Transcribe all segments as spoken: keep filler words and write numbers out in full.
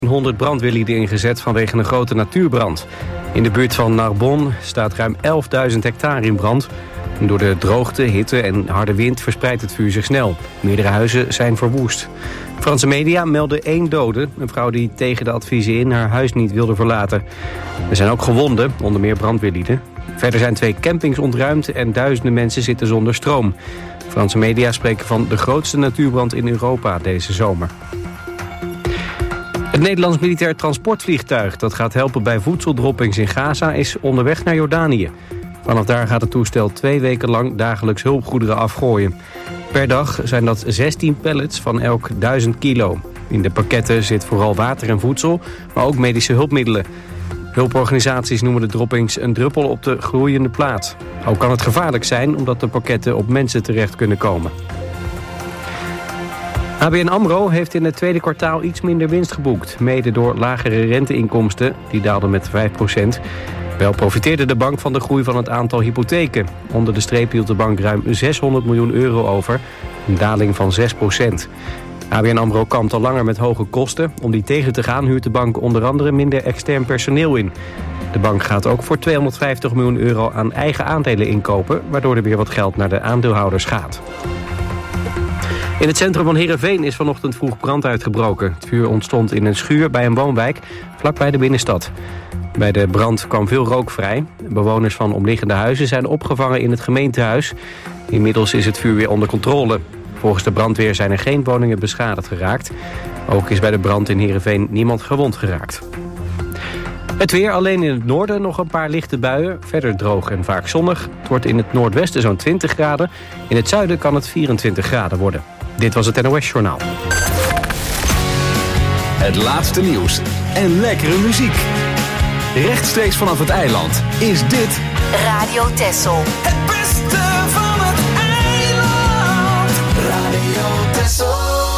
honderd brandweerlieden ingezet vanwege een grote natuurbrand. In de buurt van Narbonne staat ruim elfduizend hectare in brand. En door de droogte, hitte en harde wind verspreidt het vuur zich snel. Meerdere huizen zijn verwoest. Franse media melden één dode, een vrouw die tegen de adviezen in haar huis niet wilde verlaten. Er zijn ook gewonden, onder meer brandweerlieden. Verder zijn twee campings ontruimd en duizenden mensen zitten zonder stroom. Franse media spreken van de grootste natuurbrand in Europa deze zomer. Het Nederlands militair transportvliegtuig dat gaat helpen bij voedseldroppings in Gaza is onderweg naar Jordanië. Vanaf daar gaat het toestel twee weken lang dagelijks hulpgoederen afgooien. Per dag zijn dat zestien pallets van elk duizend kilo. In de pakketten zit vooral water en voedsel, maar ook medische hulpmiddelen. Hulporganisaties noemen de droppings een druppel op de gloeiende plaat. Ook kan het gevaarlijk zijn omdat de pakketten op mensen terecht kunnen komen. A B N AMRO heeft in het tweede kwartaal iets minder winst geboekt. Mede door lagere renteinkomsten, die daalden met vijf procent. Wel profiteerde de bank van de groei van het aantal hypotheken. Onder de streep hield de bank ruim zeshonderd miljoen euro over. Een daling van zes procent. A B N AMRO kampt al langer met hoge kosten. Om die tegen te gaan huurt de bank onder andere minder extern personeel in. De bank gaat ook voor tweehonderdvijftig miljoen euro aan eigen aandelen inkopen, waardoor er weer wat geld naar de aandeelhouders gaat. In het centrum van Heerenveen is vanochtend vroeg brand uitgebroken. Het vuur ontstond in een schuur bij een woonwijk vlakbij de binnenstad. Bij de brand kwam veel rook vrij. Bewoners van omliggende huizen zijn opgevangen in het gemeentehuis. Inmiddels is het vuur weer onder controle. Volgens de brandweer zijn er geen woningen beschadigd geraakt. Ook is bij de brand in Heerenveen niemand gewond geraakt. Het weer, alleen in het noorden nog een paar lichte buien. Verder droog en vaak zonnig. Het wordt in het noordwesten zo'n twintig graden. In het zuiden kan het vierentwintig graden worden. Dit was het N O S Journaal. Het laatste nieuws en lekkere muziek. Rechtstreeks vanaf het eiland is dit Radio Texel. Het beste van het eiland. Radio Texel.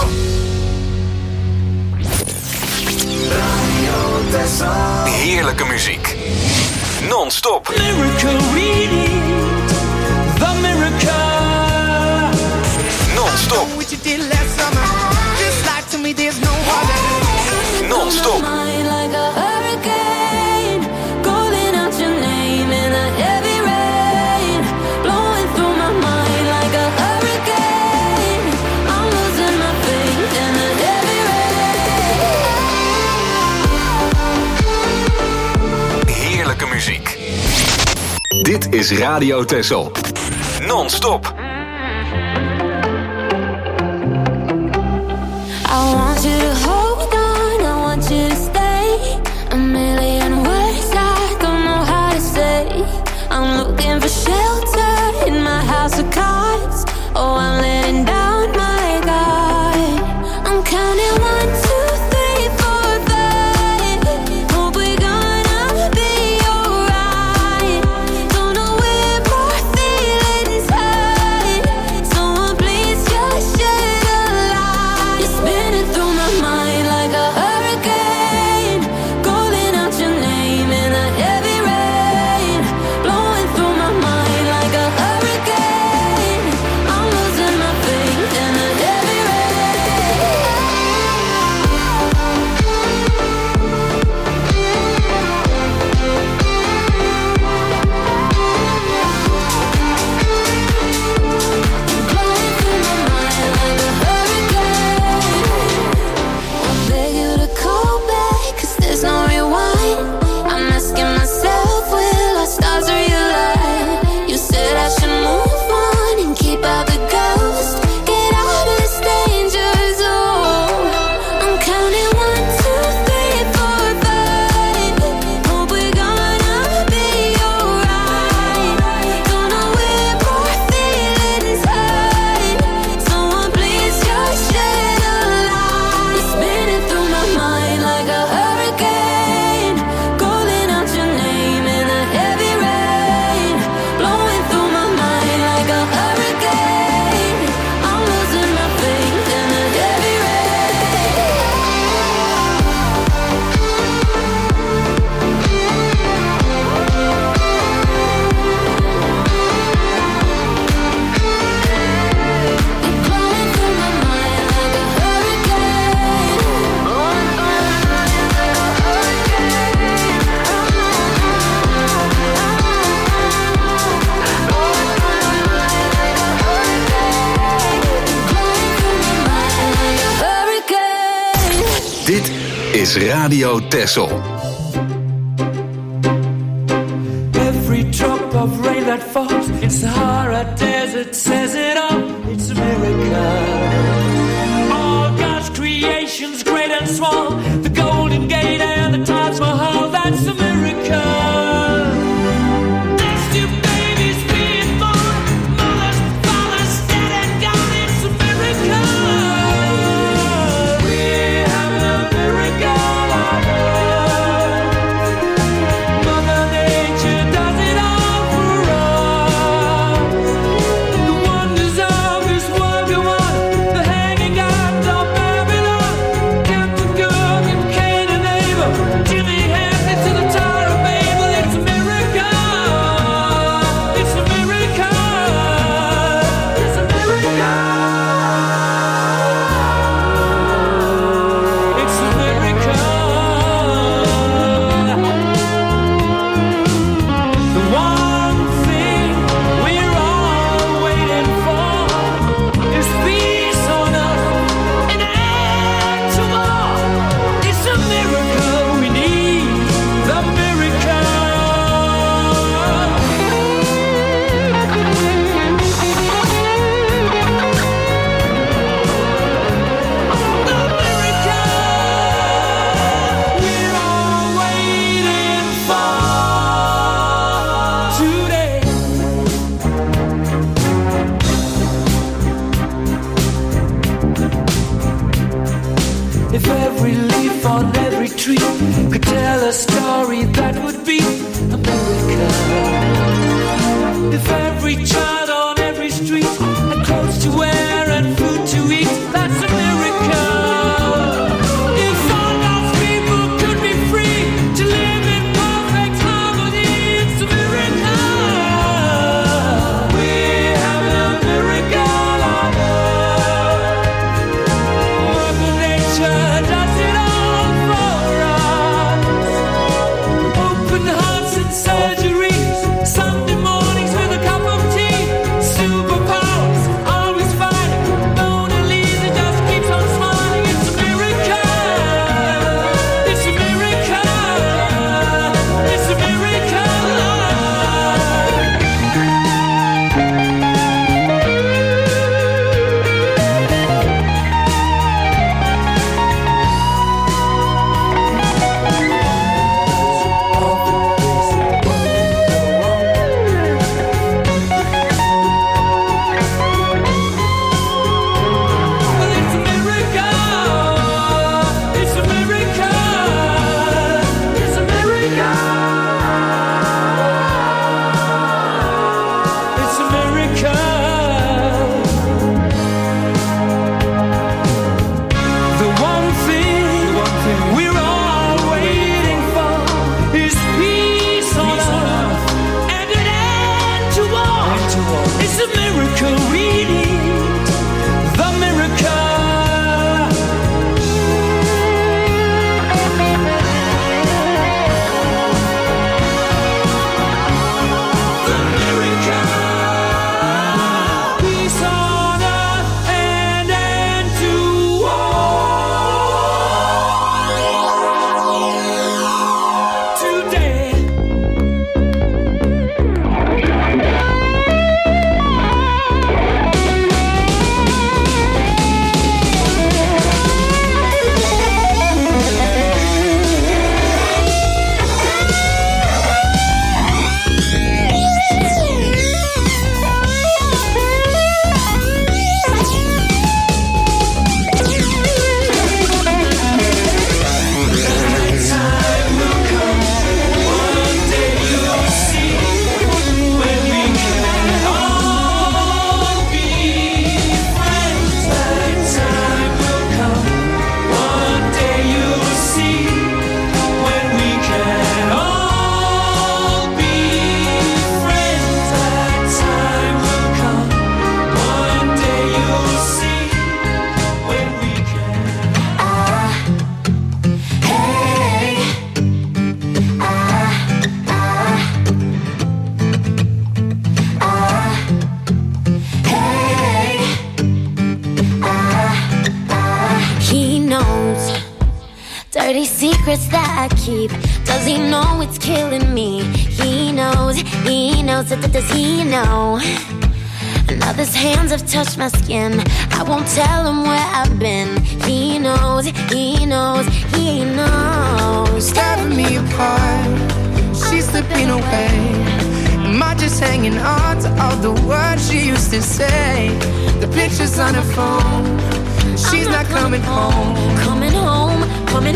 Radio Texel. heerlijke muziek. Non-stop. Miracle reading. The miracle. Non-stop. What you did last summer. Just like to me there's no other. Non-stop. Muziek. Dit is Radio Texel. Non-stop. I want you to hold on, I want you to stay. A million words I don't know how to say. I'm looking for shelter in my house of cards. Oh, I'm letting down my guard. I'm counting one, two, three, four, five. Hope we're gonna be alright. Don't know where my feelings hide. is Radio Texel. Every drop of rain that falls in Sahara Desert says it all. It's a miracle. All God's creations, great and small, the Golden Gate and the Taj Mahal, that's a miracle. Does it all for us? Open heart. Dirty secrets that I keep. Does he know it's killing me? He knows, he knows, does he know? Another's hands have touched my skin. I won't tell him where I've been. He knows, he knows, he knows. Tearing me apart, she's slipping away. Am I just hanging on to all the words she used to say? The pictures on her phone, she's not, not coming home. Coming home, coming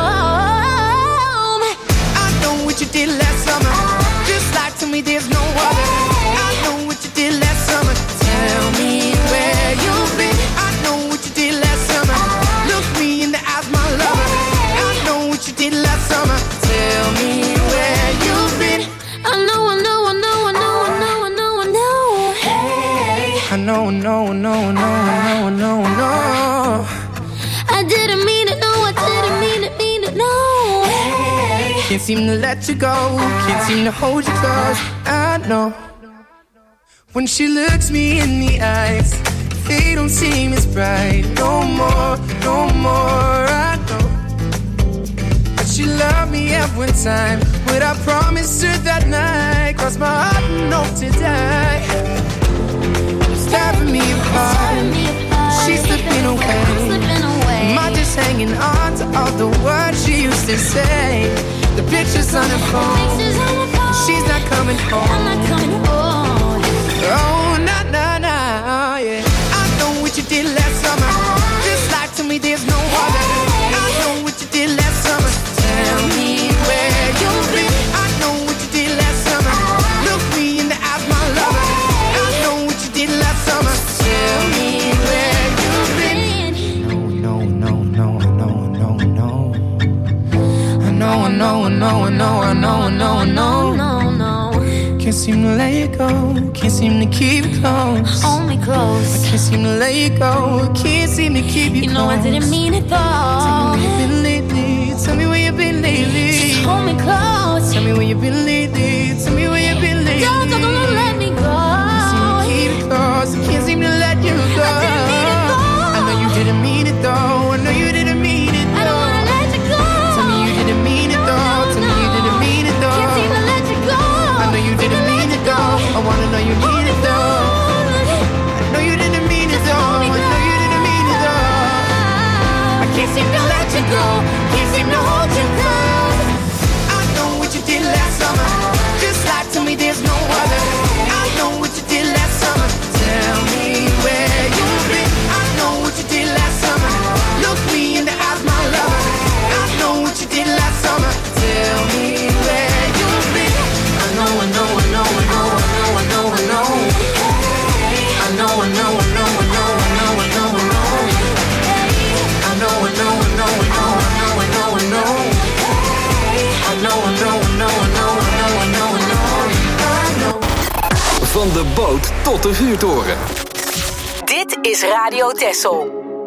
home. I know what you did last summer. Just lie to me, there's no other. I know what you did last summer. Tell me where you've been. I know what you did last summer. Look me in the eyes, my lover. I know what you did last summer. Tell me where you've been. I know, I know, I know, I know, I know, I know, I know. Hey, I know, I know, I know, I know, I know, I know, I know. I didn't mean it, no, I didn't mean it, mean it, no. Hey, can't seem to let you go, can't seem to hold you close. I know. When she looks me in the eyes, they don't seem as bright. No more, no more, I know. But she loved me at one time. What I promised her that night caused my heart enough to die. It's tearing me apart, she's slipping away. Am I just hanging on to all the words she used to say? The pictures on her phone, she's not coming home. I'm not coming home. Oh, nah, nah, nah, yeah. I know what you did last summer. Just lie to me, there's no other. I know what you did last summer. Tell me where you've been. I know what you did last summer. Look me in the eyes, my lover. I know what you did last summer. Tell me where you've been. No, no, no, no, no, no, no. I know, I know, I know, I know, I know, I know, I know. No, no. Can't seem to let you go, can't seem to keep you close. Hold me close. I can't seem to let you go, can't seem to keep you, you close. You know I didn't mean it though. Tell me where you've been lately, tell me where you've been lately. Just hold me close. Tell me where you've been lately, tell me where you've been lately. Don't, don't, don't let me go. I can't seem to keep you close, I can't seem to let you go. I didn't mean it though. I know you didn't mean it though, I know you didn't mean it though. I don't wanna let you go. Tell me you didn't mean it though, no, tell no, me you didn't mean it though. Can't seem to let you go. I know you didn't mean it though, I wanna know you mean it though. I know you didn't mean it though, I know you didn't mean it though. I can't seem to let you go, can't seem to hold you close. I know what you did last summer, just lie to me, there's no other. I know what you did last summer, tell me where you've been. I know what you did last summer, look me in the eyes, my lover. I know what you did last summer, tell me where you've been. I know, I know, I know, I know, I know, I know, I know. I know, I know, I know, I know, I know, I know, I know. I know, I know, I know, I know, I know, I know, I know. I know, I know, I know, I know, I know, I know, I know. I know. Van de boot tot de vuurtoren. Dit is Radio Texel.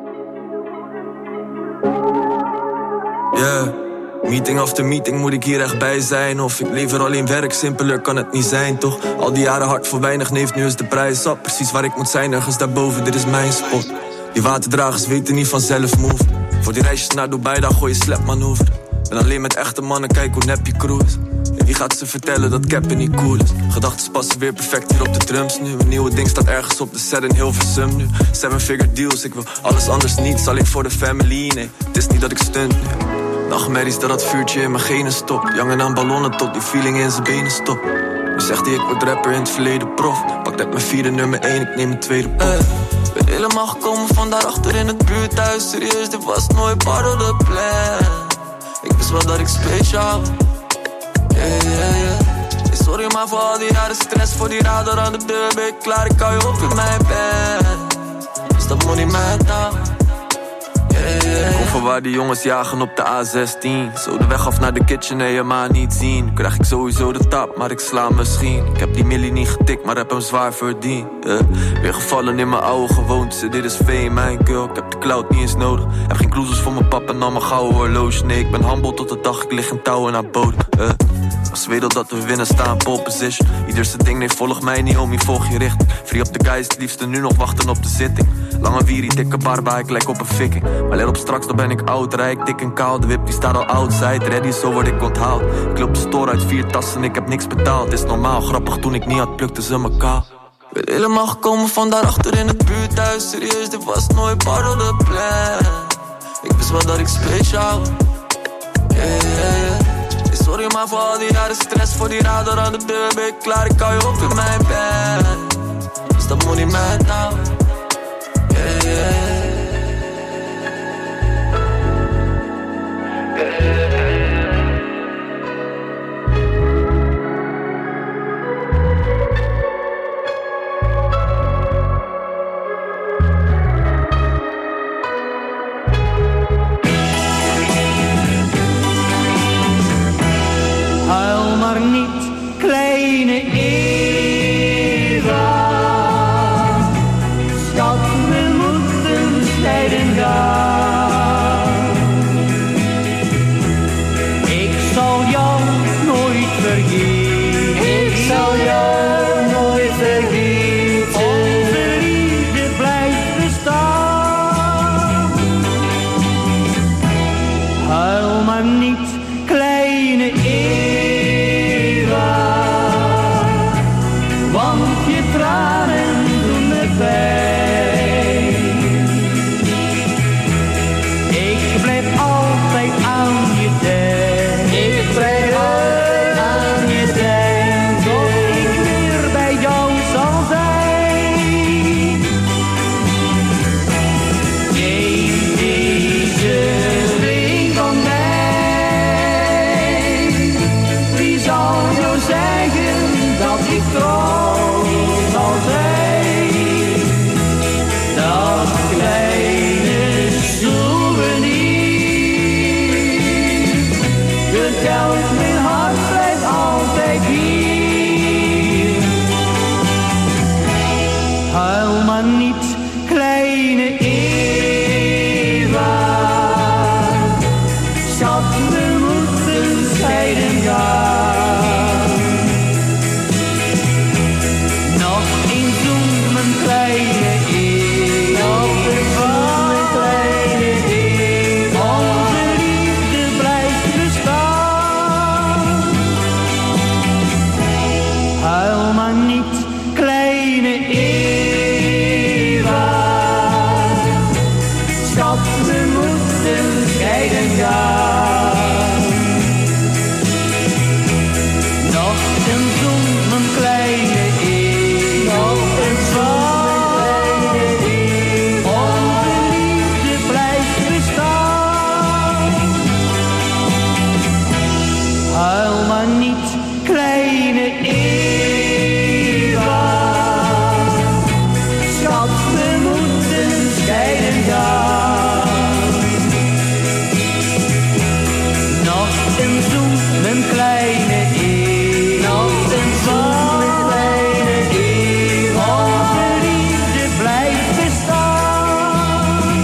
Yeah. Meeting after meeting moet ik hier echt bij zijn. Of ik lever alleen werk, simpeler kan het niet zijn, toch? Al die jaren hard voor weinig, neemt nu is de prijs op. Precies waar ik moet zijn, ergens daarboven, dit is mijn spot. Die waterdragers weten niet vanzelf move. Voor die reisjes naar Dubai, daar gooi je slepmanoeuvre. Ben alleen met echte mannen, kijk hoe nep je crew is. En wie gaat ze vertellen dat cappen niet cool is? Gedachten passen weer perfect hier op de drums nu. Een nieuwe ding staat ergens op de set in Hilversum nu. Seven figure deals, ik wil alles anders niet. Alleen voor de family, nee, het is niet dat ik stunt nu. Nachtmerries dat dat vuurtje in mijn genen stopt. Jangen aan ballonnen tot die feeling in zijn benen stopt. Nu zegt hij ik word rapper, in het verleden prof. Pak dat mijn vierde nummer één, ik neem mijn tweede pop. uh, Ben helemaal gekomen van daarachter in het buurthuis. Serieus, dit was nooit part of the plan. Ik wist wel dat ik speciaal. Yeah, yeah, yeah. Hey, sorry maar voor al die jaren stress. Voor die radar aan de deur ben ik klaar. Ik hou je op in mijn bed. Is dat money man nou? Yeah, yeah, yeah. Kom van waar die jongens jagen op de A zestien. Zo de weg af naar de kitchen, nee, je maar niet zien. Krijg ik sowieso de tap, maar ik sla misschien. Ik heb die millie niet getikt, maar heb hem zwaar verdiend. yeah. Weer gevallen in mijn oude gewoontes. Dit is fame, mijn girl, ik heb de cloud niet eens nodig. Heb geen cruises voor mijn pap en al mijn gouden horloge. Nee, ik ben humble tot de dag, ik lig in touwen naar bodem. uh. Als weet al dat we winnen, staan pole position. Ieder zijn ding, nee, volg mij niet, homie, volg je richting. Free op de guys, het liefste nu nog wachten op de zitting. Lange wierie, dikke barba, ik lijk op een fikking. Maar Let op straks, dan ben ik oud, rijk, dik en koud. De whip die staat al outside, ready, zo word ik onthaald. Ik loop de store uit vier tassen, ik heb niks betaald. Is normaal, grappig, toen ik niet had, plukte ze me kaal. Ben helemaal gekomen van daarachter in het buurthuis. Serieus, dit was nooit part of the plan. Ik wist wel dat ik speciaal. Yeah, yeah, yeah. Sorry maar voor al die jaren stress. Voor die radar aan de deur ben ik klaar. Ik hou je op in mijn bed. Dus dat moet niet met nou. Yeah, yeah. Huil maar niet, kleine Eva. Schat, we moeten scheiden gaan. Ik zal jou nooit vergeten. Ik zal jou nooit vergeten. Onze liefde blijft bestaan. Huil maar niet, kleine Eva. Want je tranen doen me pijn. Ik blijf altijd aan je denken. Ik blijf altijd aan je denken. Tot ik weer bij jou zal zijn. Neem deze ring van mij. Wie zal jou zeggen dat ik trouw zal zijn? Dat kleine souvenir vertelt mijn hart blijft altijd hier. Huil maar niet, kleine Eva. Schat, we moeten scheiden gaan. Nog een zoen, mijn kleine Eva. Nog een zoen, mijn kleine Eva. Onze liefde blijft bestaan. Huil maar niet, kleine Eva. Schat, we moeten scheiden gaan. Nog een zoen, mijn kleine Eva. Nog een zoen, mijn kleine Eva. Onze liefde blijft bestaan. Huil maar niet, kleine Eva. Schat, we moeten scheiden gaan. Nog een zoen, mijn kleine Eva. Nog een zoen, mijn kleine Eva. Onze liefde blijft bestaan.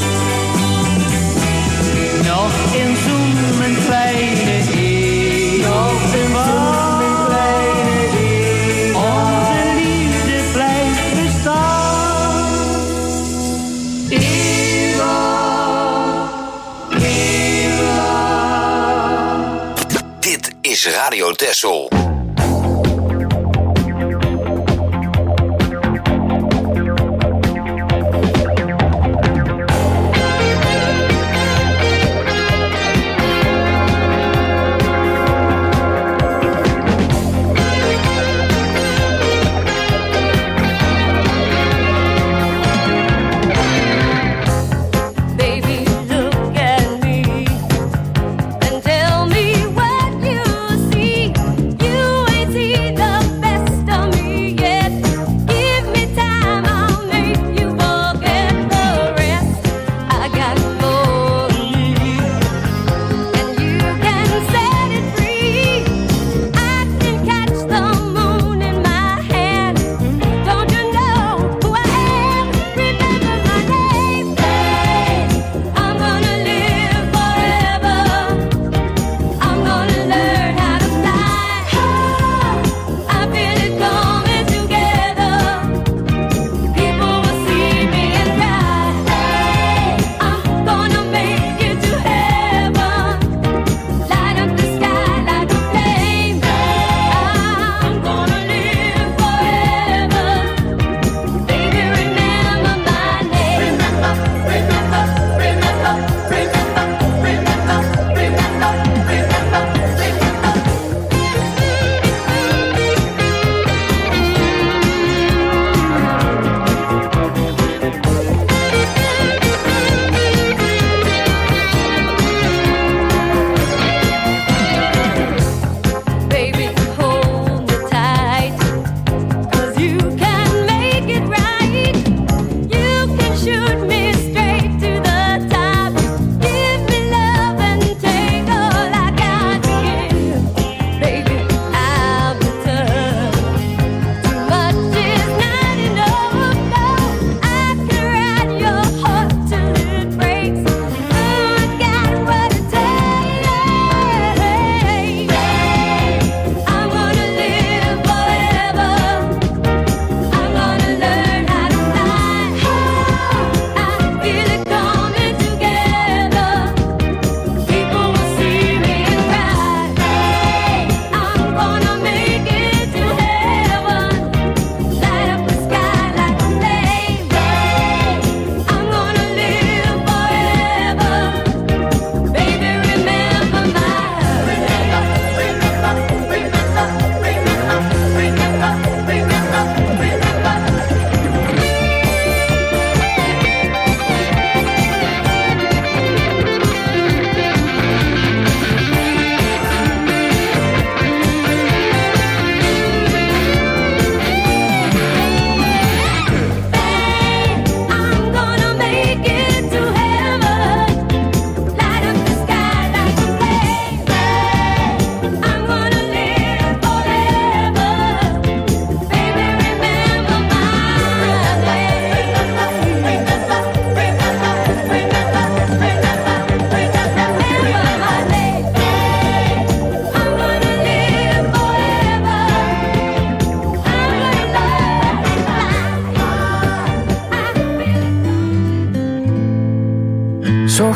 Nog een zoen, mijn kleine Eva. Nog een zoen, mijn kleine Eva. Onze liefde blijft bestaan. Eva, Eva. Dit is Radio Texel. Baby, look at me and tell me what you see. You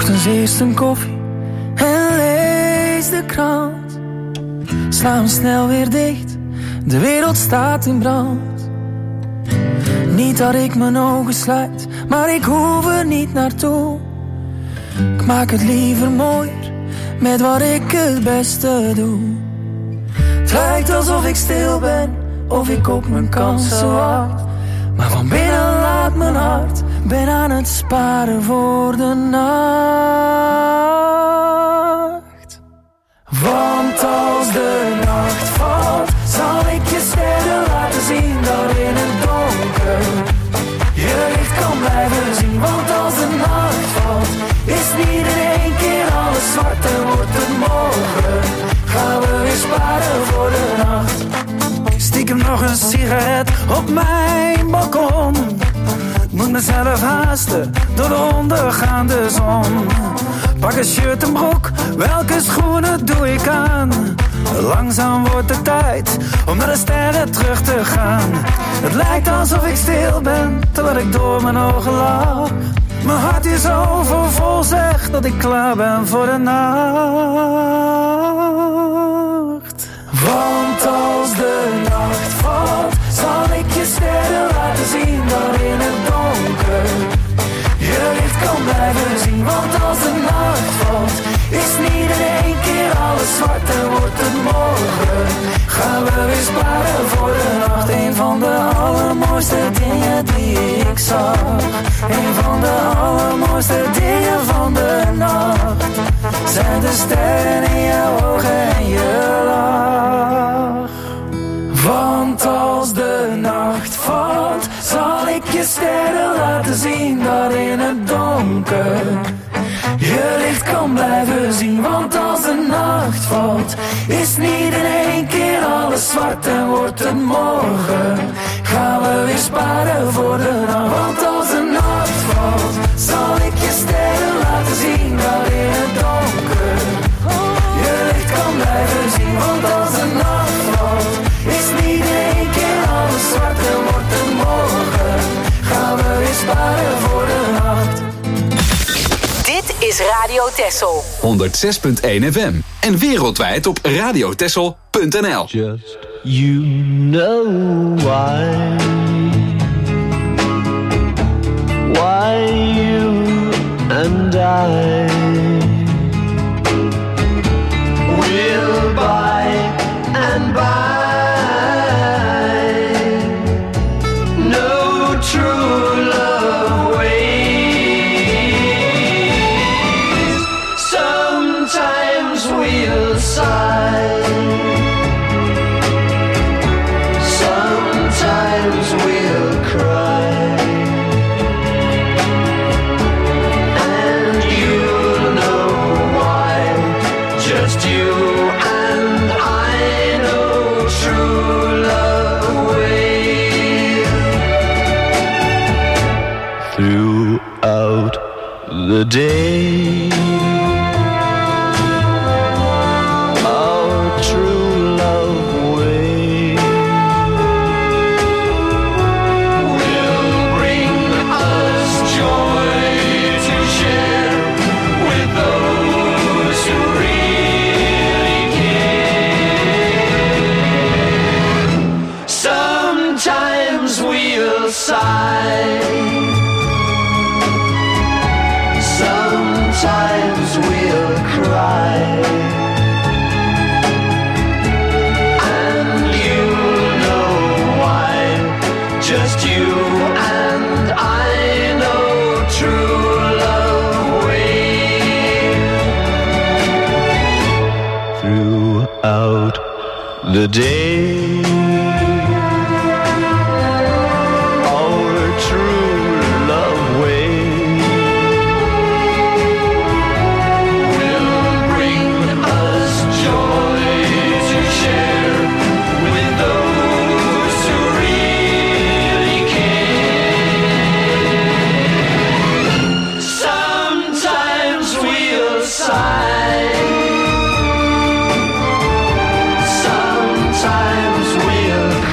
'Ochtends eerst een koffie en lees de krant. Sla hem snel weer dicht, de wereld staat in brand. Niet dat ik mijn ogen sluit, maar ik hoef er niet naartoe. Ik maak het liever mooier, met wat ik het beste doe. Het lijkt alsof ik stil ben, of ik op mijn kansen wacht. Maar van binnen laat mijn hart, ben aan het sparen voor de nacht. Want als de nacht valt, zal ik je sterren laten zien dat in het donker je licht kan blijven zien. Want als de nacht valt, is niet in één keer alles zwart en wordt het morgen. Gaan we weer sparen voor de nacht. Stiekem nog een sigaret op mijn balkon. Moet mezelf haasten door de ondergaande zon. Pak een shirt en broek, welke schoenen doe ik aan? Langzaam wordt het tijd om naar de sterren terug te gaan. Het lijkt alsof ik stil ben, terwijl ik door mijn ogen lach. Mijn hart is overvol, zegt dat ik klaar ben voor de nacht. Want als de nacht valt, zal ik je sterren laten zien dat in het donker je licht kan blijven zien. Want als de nacht valt, is niet in één keer alles zwart en wordt het morgen. Gaan we weer sparen voor de nacht. Een van de allermooiste dingen die ik zag. Een van de allermooiste dingen van de nacht zijn de sterren in jouw ogen en je lach. Want als de nacht valt, zal ik je sterren laten zien dat in het donker je licht kan blijven zien. Want als de nacht valt, is niet in één keer alles zwart en wordt het morgen. Gaan we weer sparen voor de nacht. Want als de nacht valt, zal ik je sterren laten zien dat in het donker je licht kan blijven zien. Want als de nacht valt, is niet in één keer alles zwart en wordt het morgen. Gaan we weer sparen voor de nacht. Dit is Radio Texel. honderd zes punt één F M. En wereldwijd op radiotexel punt n l. Just you know why. Why you and I will by and by no true love ways. Sometimes we'll sigh, sometimes we'll cry. Throughout the day, our true love way will bring us joy to share with those who really care. Sometimes we'll sigh, sometimes we'll cry, and you'll know why. Just you and I know true love way. Throughout the day, our true love way sometimes we'll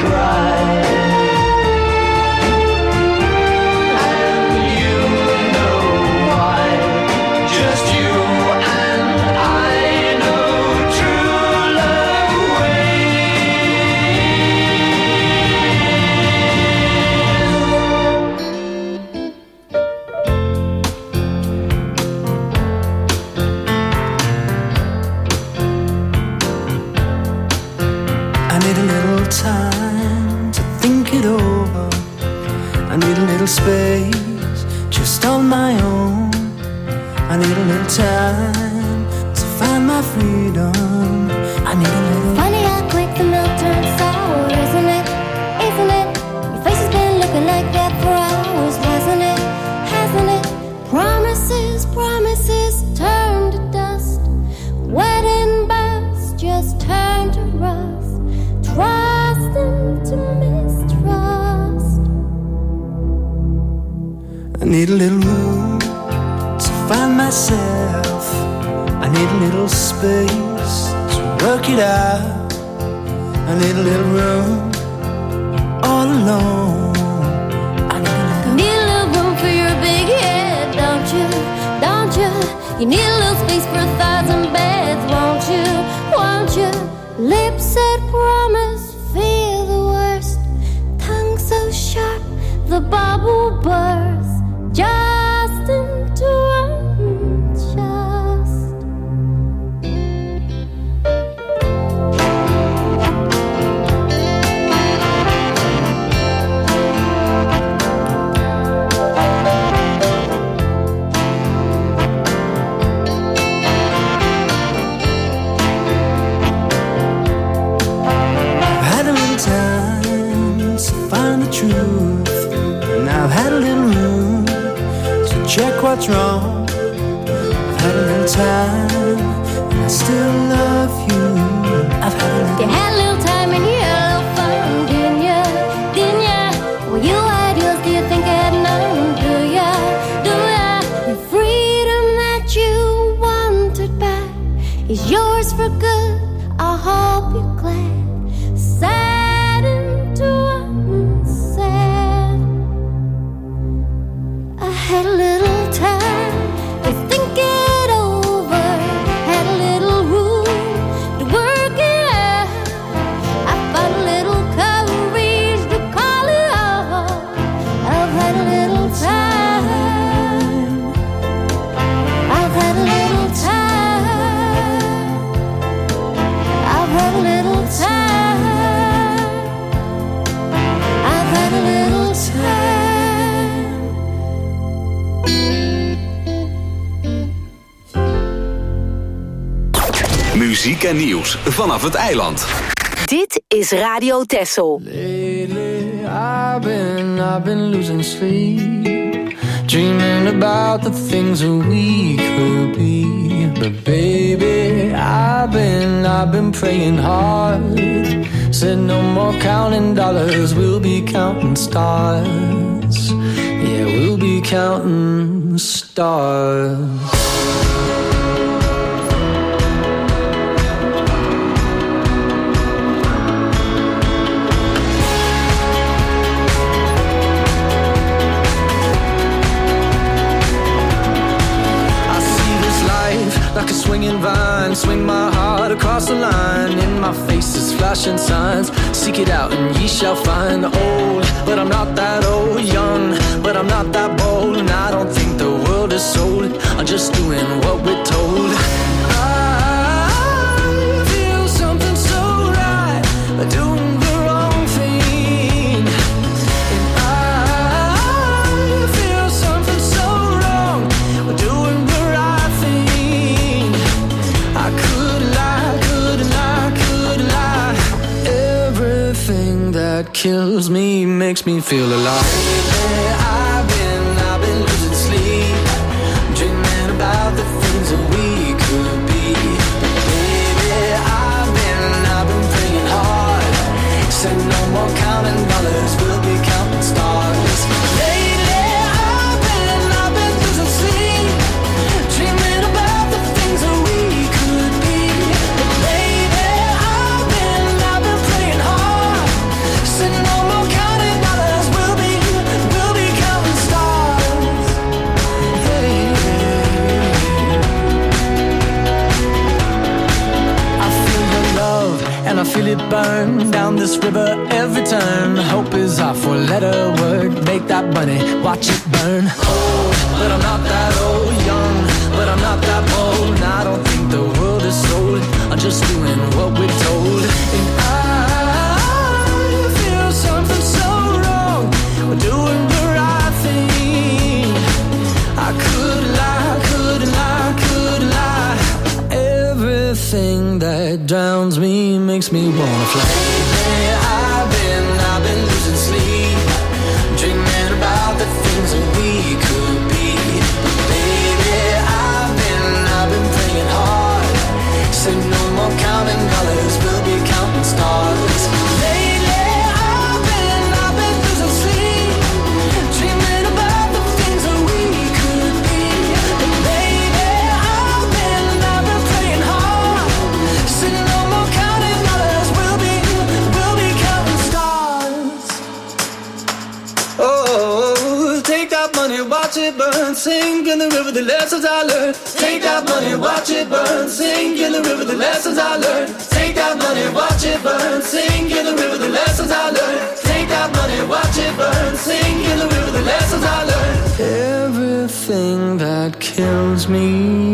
time to think it over. I need a little space just on my own. I need a little time to find my freedom. I need a little. Funny how quick the milk turns sour, isn't it? Isn't it? Your face has been looking like that for hours, hasn't it? Hasn't it? Promises, promises turn to dust. Wedding bells just turn to rust. Trust into mistrust. I need a little room to find myself. I need a little space to work it out. I need a little room all alone. I need a little, need a little room for your big head, don't you? Don't you? You need a little space for a thousand beds, won't you? Won't you? Lips that promise, feel the worst. Tongue so sharp, the bubble bursts. Just into unjust. I've had a little time to find the truth, and I've had a little room to check what's wrong. I've had a little time, and I still love you. I've had a little. You had a little time and you had a little fun, didn't ya? Didn't ya? Well, you had yours, do you think I had none? Do ya? Do ya? The freedom that you wanted back is yours for good. I hope you're glad. Sad into unsaid. I had a little time to think it over. Had a little room to work it out. I found a little courage to call it off. I've had a little time. I've had a little time. I've had a little time. I've had a little time. Muziek en nieuws vanaf het eiland. Dit is Radio Texel. Lately, I've been, I've been losing sleep, dreaming about the things that we could be. But baby, I've been, I've been praying hard. Said no more counting dollars, we'll be counting stars. Yeah, we'll be counting stars. Like a swinging vine, swing my heart across the line. In my face is flashing signs. Seek it out and ye shall find. Old, but I'm not that old. Young, but I'm not that bold. And I don't think the world is sold. I'm just doing what we're told. I feel something so right, doing the wrong thing. And I feel something so wrong, doing the right thing. I could lie, could lie, could lie. Everything that kills me makes me feel alive. Lately, I've been, I've been losing sleep, dreaming about the things that we could be. Baby, I've been, I've been praying hard. Said no more counting dollars, we'll be counting stars. Lately, I've been, I've been losing sleep, dreaming about the things that we could be. But baby, I've been, I've been praying hard. Said no more counting dollars, we'll be, we'll be counting stars. Hey, I feel your love and I feel it burn down this river every turn. Hope is our four-letter word. Make that money, watch it burn. Old, but I'm not that old. Young, but I'm not that bold. And I don't think the world is sold. I'm just doing what we're told. And I Everything that drowns me makes me wanna fly. Lately I've been, I've been losing sleep, dreaming about the things that we could be. But baby, I've been, I've been praying hard. Said no more counting dollars, we'll be counting stars. Lately I've been, I've been losing sleep, dreaming about the things that we could be. But baby, I've been, I've been praying hard. Said no more counting dollars, we'll be, we'll be counting stars. Oh, take that money, watch it burn, sink in the river the lessons I learned. Take that money, watch it burn, sink in the river the lessons I learned. Take that money, watch it burn, sink in the river the lessons I learned. Take that money, watch it burn, sink in the river the lessons I learned. Everything that kills me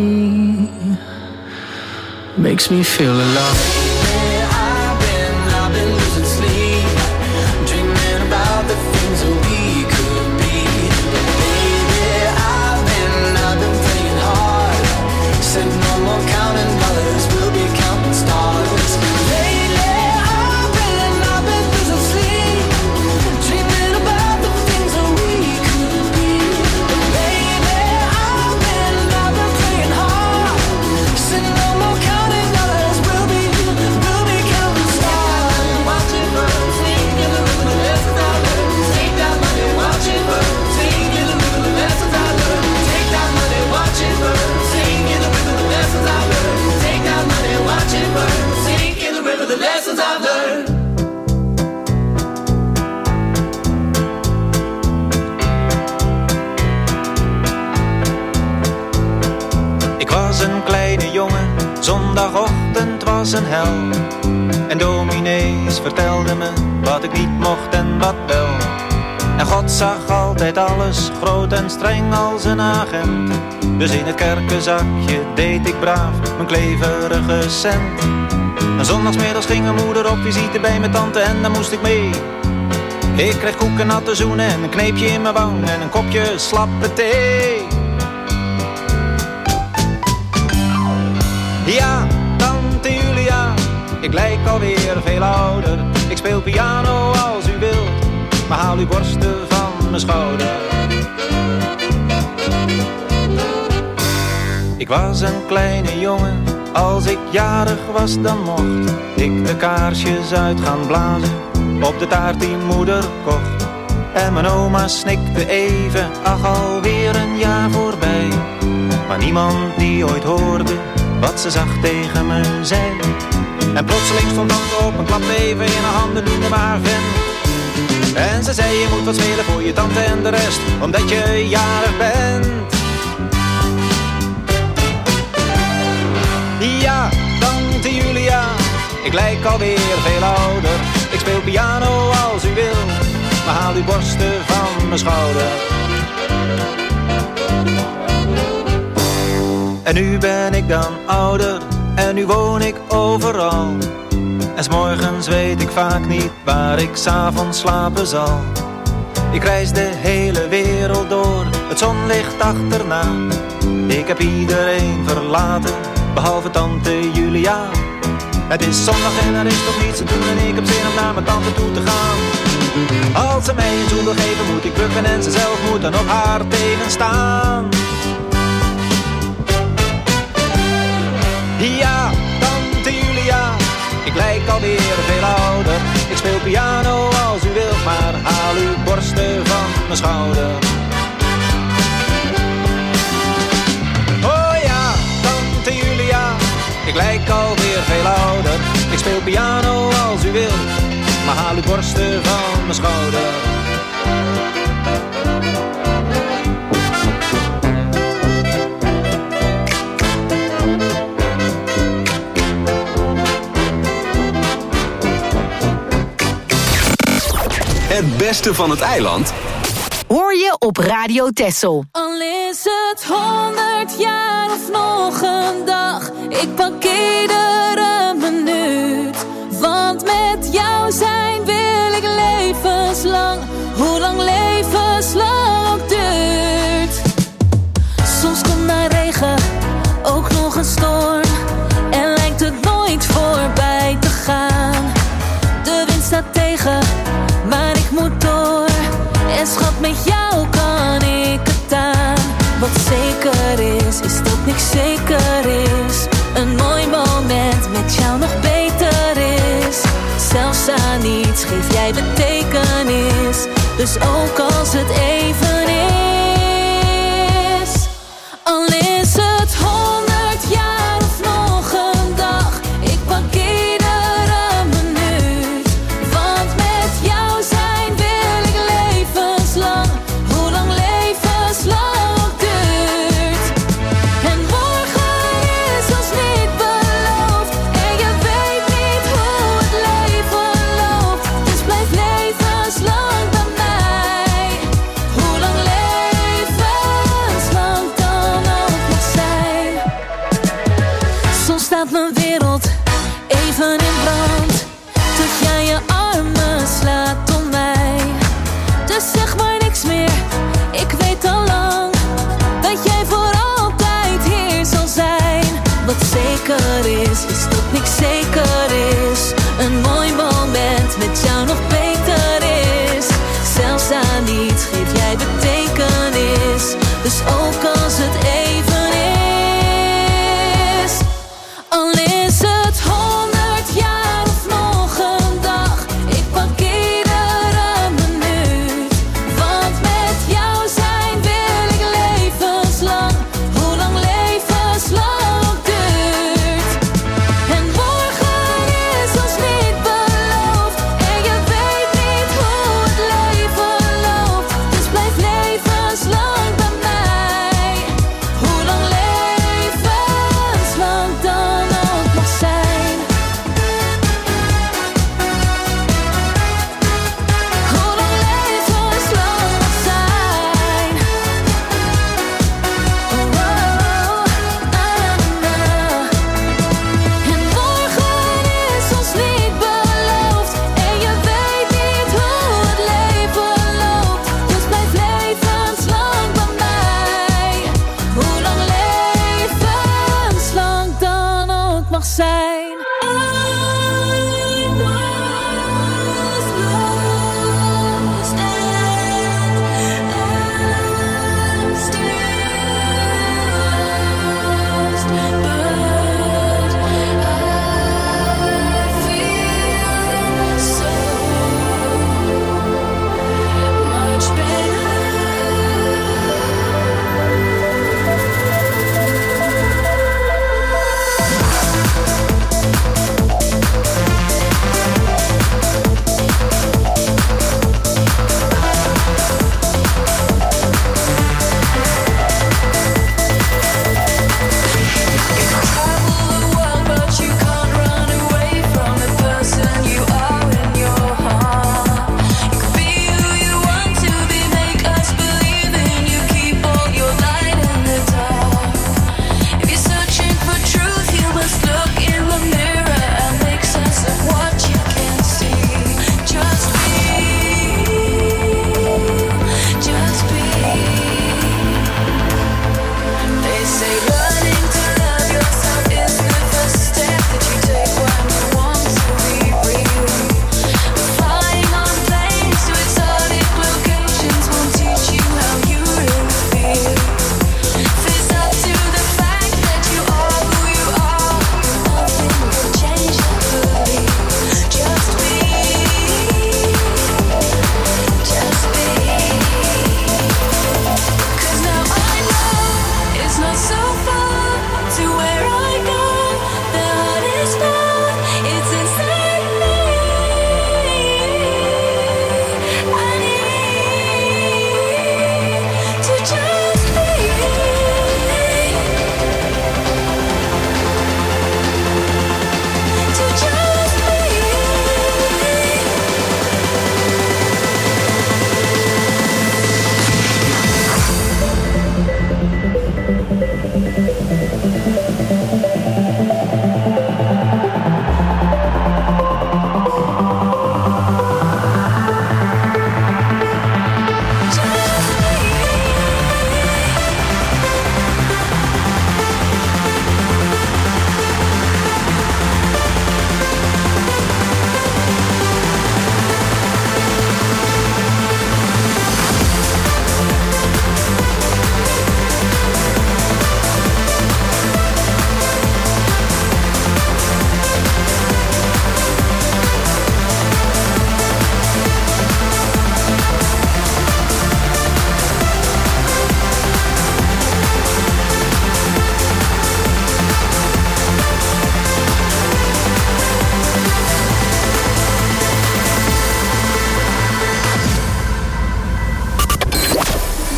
makes me feel alive. I've been, I've been losing sleep, dreaming about the things that we could be. Baby, I've been, I've been praying hard. Said no more counting dollars, we'll be counting stars. Lately, I've been, I've been losing sleep, dreaming about the things that we could be. Baby, I've been, I've been praying hard. Said no more counting dollars, we'll be, we'll be counting stars. Watch it burn, sing in the river the lessons I learned. Take that money, watch it burn, sing in the river the lessons I learned. Take that money, watch it burn, sing in the river the lessons I learned. Take that money, watch it burn, sing in the river the lessons I learned. Ik was een kleine jongen, zondagochtend was een hel. En dominees vertelden me wat ik niet mocht en wat wel. En God zag altijd alles, groot en streng als een agent. Dus in het kerkenzakje deed ik braaf mijn kleverige cent. En zondagsmiddags ging mijn moeder op visite bij mijn tante en daar moest ik mee. Ik kreeg koek en natte zoenen en een kneepje in mijn wang en een kopje slappe thee. Ja, tante Julia, ik lijk alweer veel ouder. Ik speel piano als u wilt, maar haal uw borsten van mijn schouder. Ik was een kleine jongen, als ik jarig was dan mocht ik de kaarsjes uit gaan blazen op de taart die moeder kocht. En mijn oma snikte even, ach alweer een jaar voorbij. Maar niemand die ooit hoorde wat ze zacht tegen me zei. En plotseling stond tante op en klapte even in haar handen, noemde me haar vent. En ze zei je moet wat spelen voor je tante en de rest, omdat je jarig bent. Ja, tante Julia, ik lijk alweer veel ouder. Ik speel piano als u wil, maar haal uw borsten van mijn schouder. En nu ben ik dan ouder, en nu woon ik overal. En 's morgens weet ik vaak niet waar ik 's avonds slapen zal. Ik reis de hele wereld door, het zonlicht achterna. Ik heb iedereen verlaten, behalve tante Julia. Het is zondag en er is toch niets te doen en ik heb zin om naar mijn tante toe te gaan. Als ze mij een zoen wil geven moet ik bukken en ze zelf moet dan op haar tegenstaan. Ja, tante Julia, ik lijk alweer veel ouder. Ik speel piano als u wilt, maar haal uw borsten van mijn schouder. Oh ja, tante Julia, ik lijk alweer veel ouder. Ik speel piano als u wilt, maar haal uw borsten van mijn schouder. Het beste van het eiland hoor je op Radio Texel. Al is het honderd jaar of nog een dag, ik pak iedere minuut. Want met jou zijn wil ik levenslang, hoe lang levenslang ook duurt. Soms komt na regen ook nog een storm en lijkt het nooit zeker is, is dat niks zeker is. Een mooi moment met jou nog beter is. Zelfs aan niets geef jij betekenis. Dus ook als het even is. Al is het honderd jaar of nog een dag. Ik pak iedere minuut. Want met jou zijn wil ik levenslang. Hoe lang levenslang ook duurt. En morgen is ons niet beloofd. En je weet niet hoe het leven loopt. Dus blijf levenslang bij mij. Hoe lang levenslang dan ook mag zijn. Soms staat mijn wereld even in brand. Tot jij je armen slaat om mij. Dus zeg maar niks meer, ik weet al lang dat jij voor altijd hier zal zijn. Wat zeker is, is dat niks zeker is. Een mooi moment met jou nog beter is. Zelfs aan niets geef jij betekenis. Dus ook als het even is. Al is het honderd jaar of nog een dag. Ik pak iedere minuut. Want met jou zijn wil ik levenslang. Hoe lang levenslang ook duurt. En morgen is ons niet beloofd. En je weet niet hoe het leven loopt. Dus blijf levenslang bij mij. Hoe lang levenslang dan ook mag zijn. Hoe lang levenslang mag zijn. Oh, oh, na, na, na. En morgen is ons niet beloofd. En je weet niet hoe het leven loopt. Dus blijf levenslang bij mij. Hoe lang levenslang dan ook mag zijn. I was lost and I'm still lost, but I feel so much better.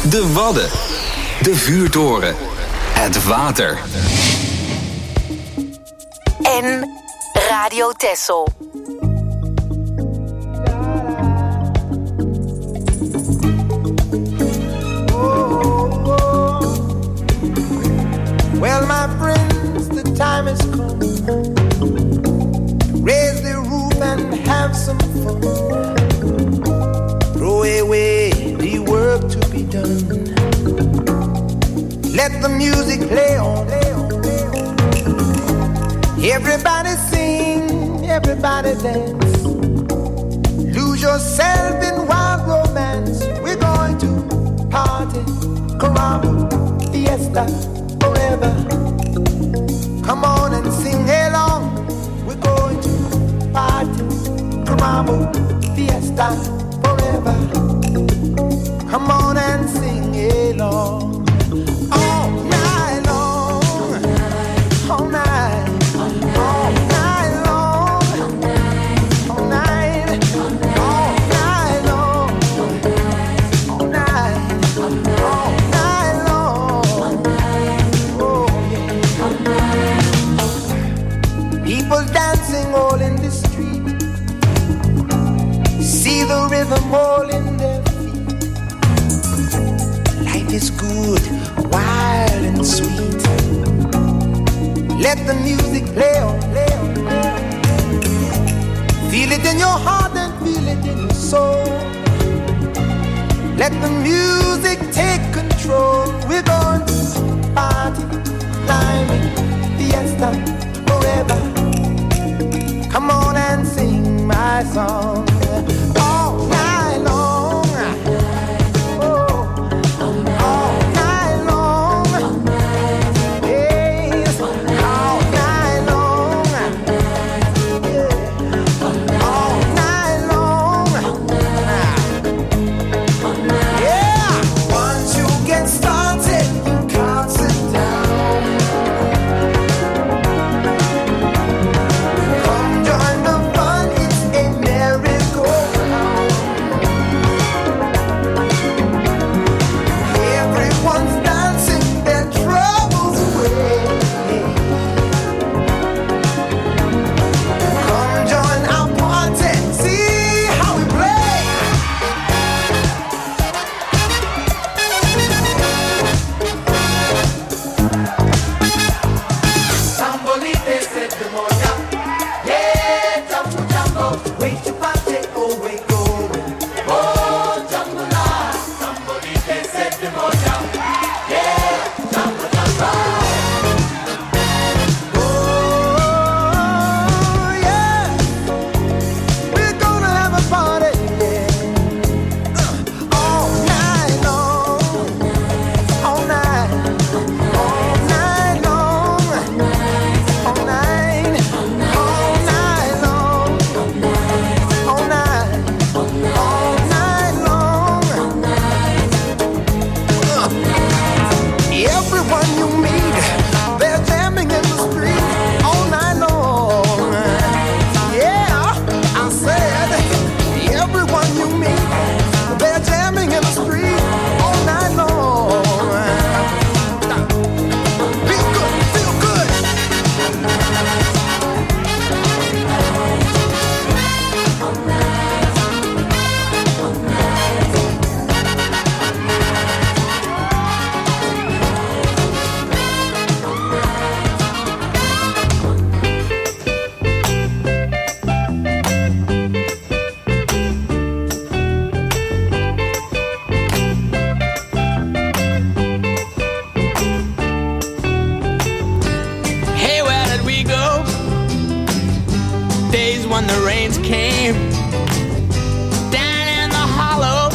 De Wadden. De vuurtoren. Het water. En Radio Texel. Well, my friends, the time has come. Raise the roof and have some fun. Throw away the work to be done. Let the music play on. Everybody sing, everybody dance. Lose yourself in wild romance. We're going to party, caramba, fiesta, forever. Come on and sing along. We're going to party, caramba, fiesta, forever. Come on and sing along. All night long, all night, all night long, all night, all night long, all night, all night long. Oh yeah. People dancing all in the street. See the rhythm all in their feet. Life is good, wild and sweet. Let the music play on, play on, play on. Feel it in your heart and feel it in your soul. Let the music take control. We're going to party, climbing, fiesta, forever. Come on and sing my song. All night long. Oh, all night long. Yes, all night long. Yeah, all night long. Yeah, once you get started, you can't sit down. Come join the fun, it's a merry-go-round. Everyone's dancing their troubles away. Come join our party, see how we play. Sambolite se demonia, yeah, jumbo jumbo, wait to party, oh wait going, oh jumbo la, sambolite se demonia, yeah, jumbo jumbo, oh yeah, we're gonna have a party, yeah, all night long, all night, all night long. All night, all night long, all night, all night long. Everyone you meet, they're jamming in the street all night long. Yeah, I said, everyone you meet, they're jamming in the street all night long. Feel good, feel good. Hey, where did we go? Days when the rains came down in the hollow,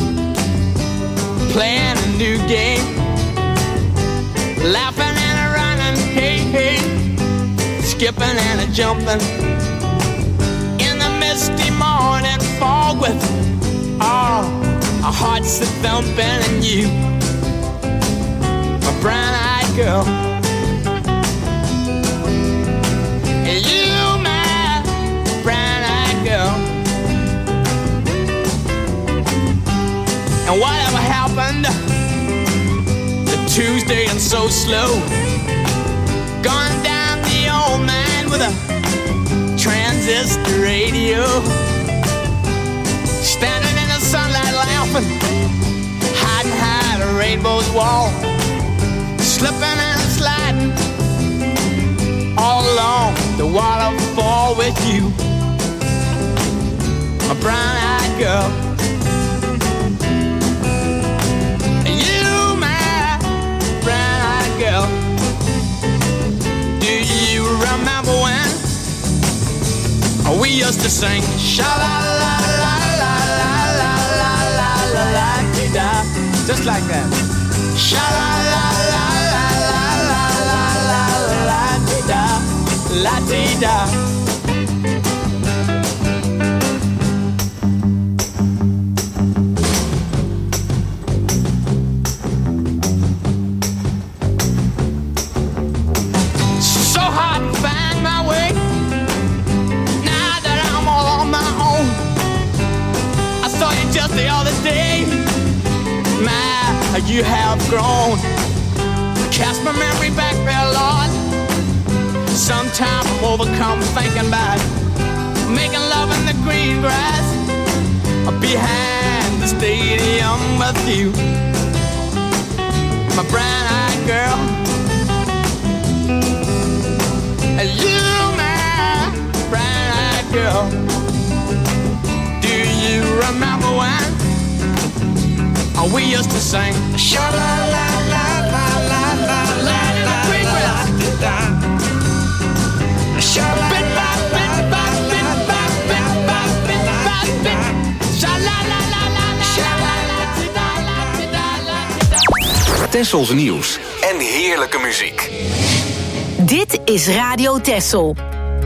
playing a new game, laughing and a running, hey, hey, skipping and a jumping in the misty morning fog with all our hearts a thumping, and you, my brown-eyed girl. You, my brown-eyed girl. And whatever happened so slow. Gone down the old man with a transistor radio. Standing in the sunlight laughing, hiding behind a rainbow's wall. Slipping and sliding all along the waterfall with you, a brown-eyed girl. You, my brown-eyed girl. Do you remember when we used to sing sha-la-la-la-la-la-la-la-la-la-la-la-la-la-la, just like that. Sha-la-la-la-la-la-la-la-la-la-la-la-la-la-la. So hard to find my way now that I'm all on my own. I saw you just the other day. My, you have grown. Cast my memory back there, Lord. Sometimes I'm overcome thinking about making love in the green grass behind the stadium with you, my brown-eyed girl. You, my brown-eyed girl. Do you remember when we used to sing sha-la-la-la-la-la-la-la in the green grass? Tessels nieuws en heerlijke muziek. Dit is Radio Tessel.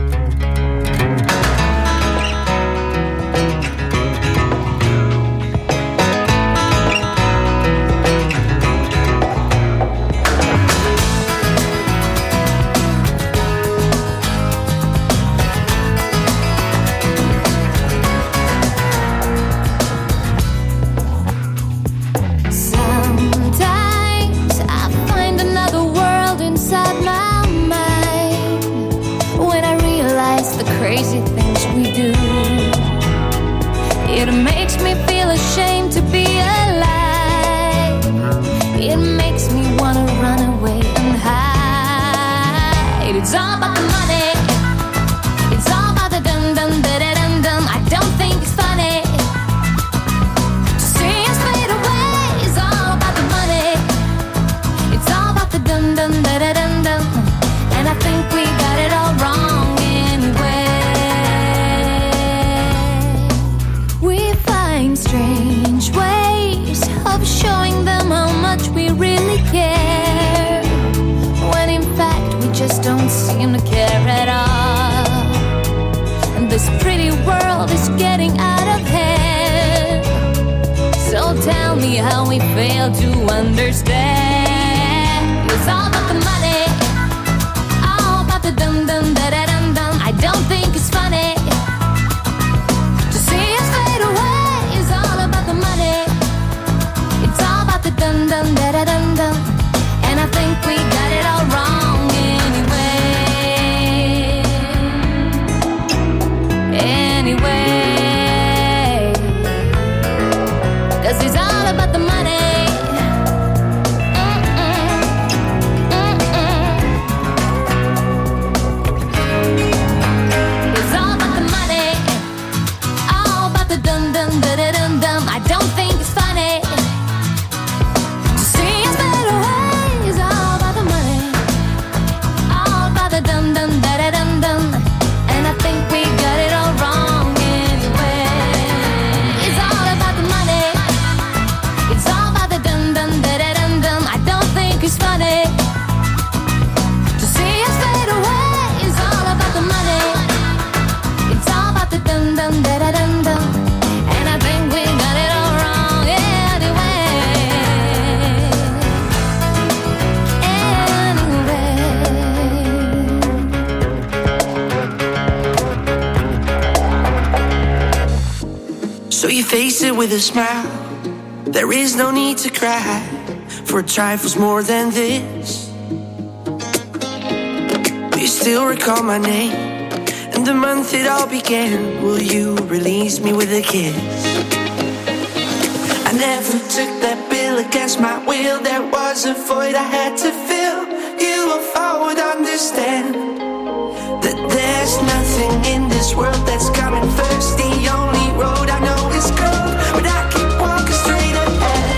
Crazy things we do. It makes me feel ashamed to be alive. It makes me wanna run away and hide. It's all about the money. It's all about the dum dum da da dum dum. I don't think it's funny to see us fade away. It's all about the money. It's all about the dum dum da da dum dum. And I think we got it all wrong. Strange ways of showing them how much we really care, when in fact we just don't seem to care at all. And this pretty world is getting out of hand. So tell me how we fail to understand. It's all about the money, all about the dum dum da da dum dum. I don't think it's funny to see us fade away. Dun dun da da dun dun, and I think we got it all wrong anyway. Anyway, 'cause it's all about the money. Mm-mm. Mm-mm. It's all about the money, all about the dun dun da da dun dun. I don't think it's funny. Dum dum da da dum dum, and I think we got it all wrong anyway. It's all about the money. It's all about the dum dum da da dum dum. I don't think it's funny to see us fade away. It's all about the money. It's all about the dum dum da da dum dum, and I think we got it all wrong anyway. So you face it with a smile. There is no need to cry. for trifles more than this. Do you still recall my name and the month it all began? Will you release me with a kiss? I never took that bill against my will. There was a void I had to fill. You, if I would understand that there's nothing in this world that's coming first. The only road I know is cold, but I keep walking straight ahead.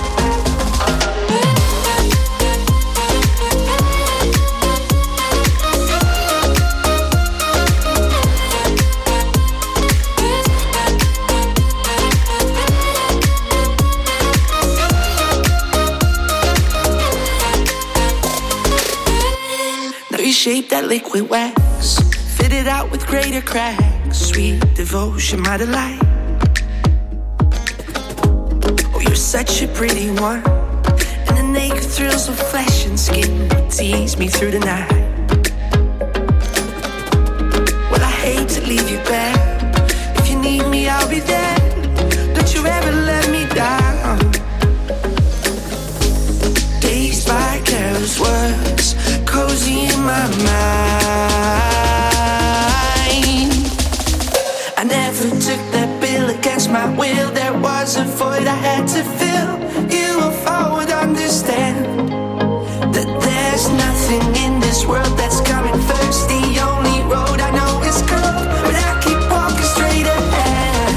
Shape that liquid wax, fit it out with greater cracks. Sweet devotion, my delight. Oh, you're such a pretty one, and the naked thrills of flesh and skin will tease me through the night. Well, I hate to leave you back. If you need me, I'll be there. Don't you ever let me down. Dazed by careless words, cozy in my mind. I never took that bill against my will. There was a void I had to fill. You, if I would understand that there's nothing in this world that's coming first. The only road I know is cold, but I keep walking straight ahead.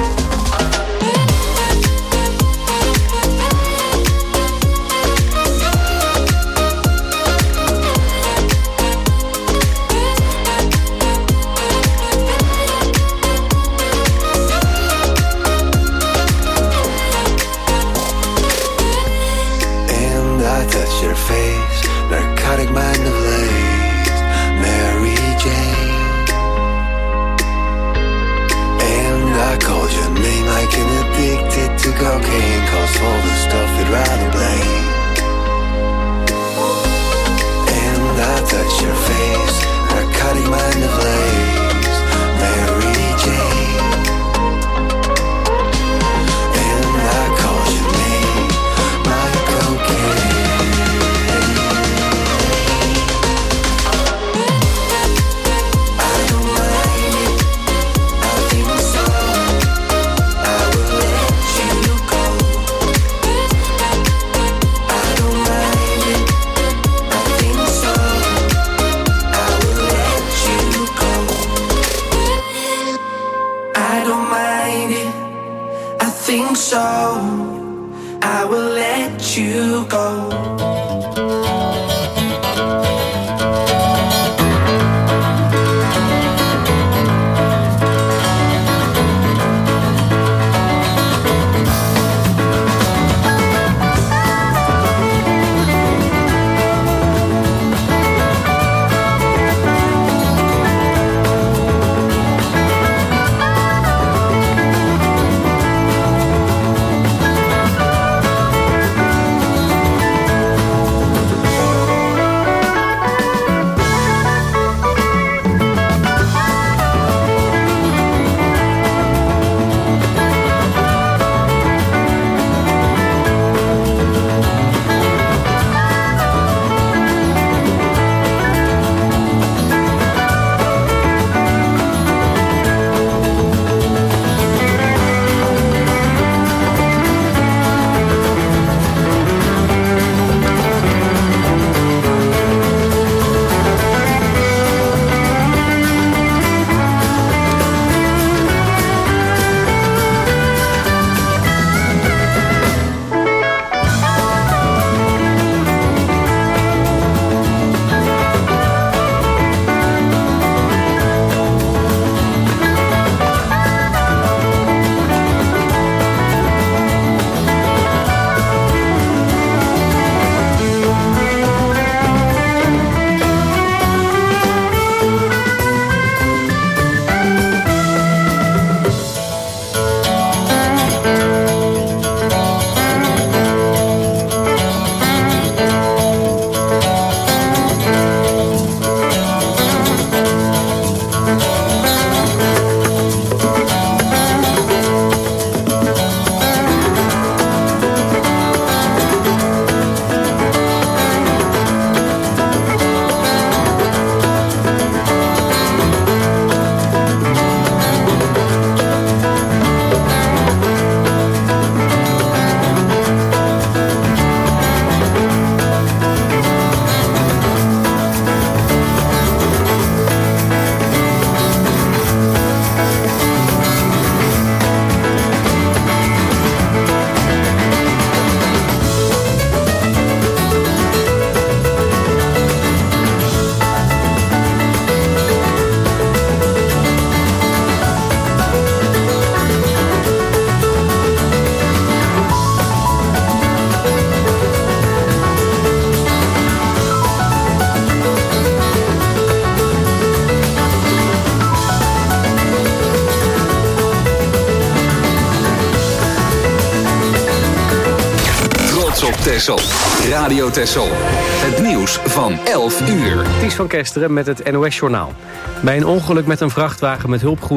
Your face, narcotic mind of lace, Mary Jane. And I called your name like an addicted to cocaine, calls for the stuff you'd rather blame. And I touch your face, narcotic mind of lace, Mary Jane. And I called your name, my cocaine. So I will let you go. Texel. Radio Texel. Het nieuws van elf uur. Ties van Kesteren met het N O S-journaal. Bij een ongeluk met een vrachtwagen met hulpgoederen